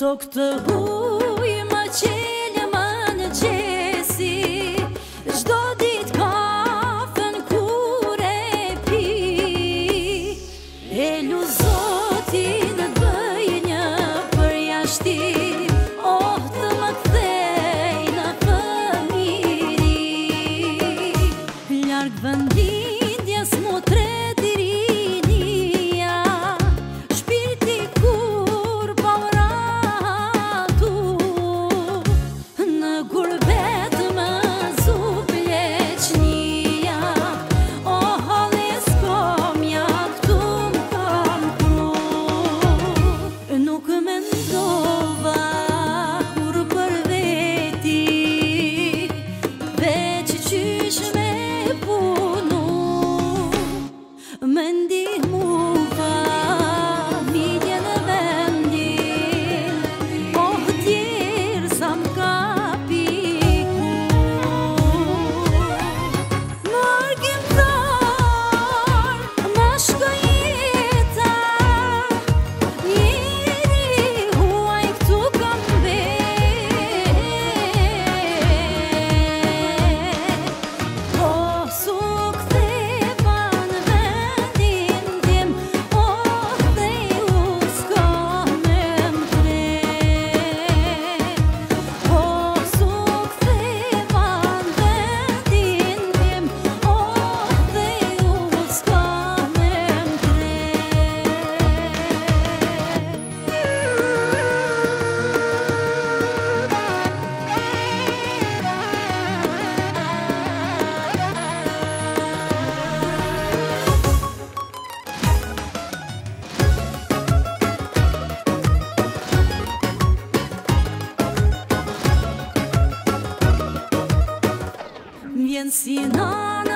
Do këtë huj më qelë më në qesi, çdo dit kafen kur e pi. E lu Zotin bëj një përjashtim, oh të më kthej në fëmijëri. Larg vendindjes mu tre dirinia, shpirti kur pa vratu, në gurbet më zup leqnia, o halli s'komja këtu m'kam pru. Nuk mendova kur për veti, veç qysh me punu, me ndihmu familjen e vendin, oh tjerë sa m'ka piku. Margimtar, ma shkoj jeta, njeri huaj këtu kam vet. Oh, su ktheva në vendin tim, oh, dhe ju s'ka me m'tret. Oh, su ktheva në vendin tim, oh, dhe ju s'ka me Vjen si nan